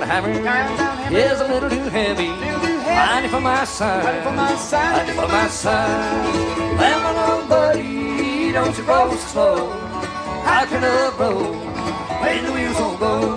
the hammer is a little too heavy. Find it for my son. Find it for my son. Well, my little buddy, don't you roll so slow. How can love roll when the wheels don't go?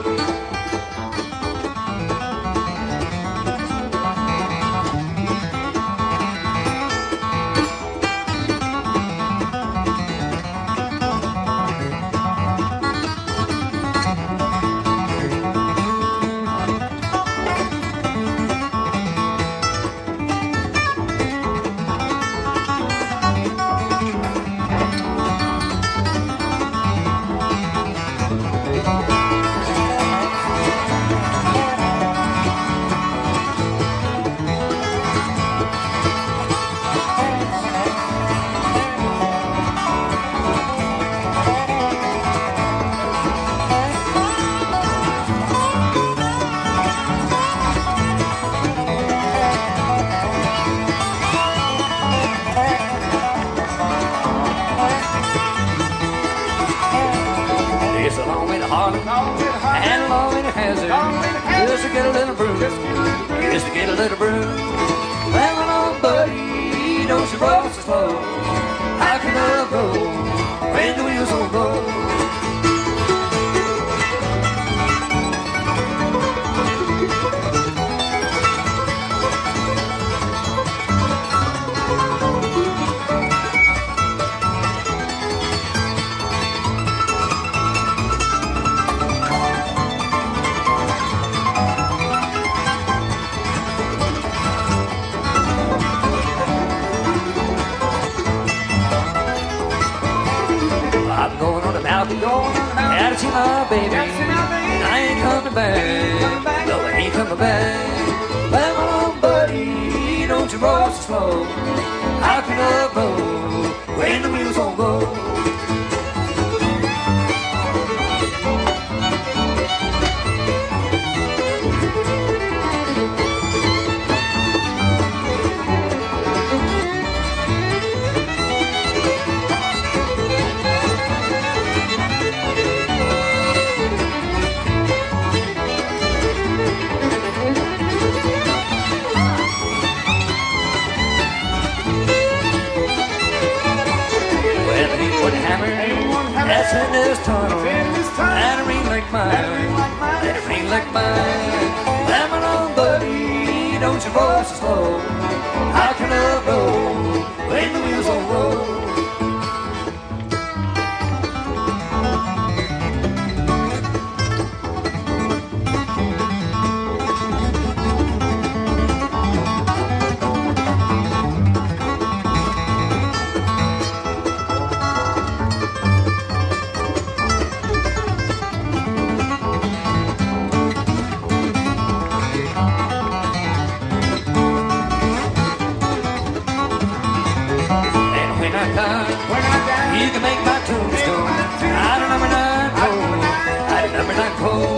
It's a long way to Harlem, and a long way to Hazard, just to get a little brew, just to get a little brew. Well, my little buddy, don't you roll so slow. How can love roll when the wheels don't go? I'm going on the mountain, gotta see my baby. And I ain't coming back, no, I ain't coming back. Well, my little buddy, don't you roll so slow. How can love roll when the wheels don't go? That's in this tunnel, and it rain like mine, and it rain like mine. Well, my little buddy, don't you roll so slow. How can love roll when the wheels don't roll? When I die, you can make my tombstone out of number 9 coal, out of number 9 coal.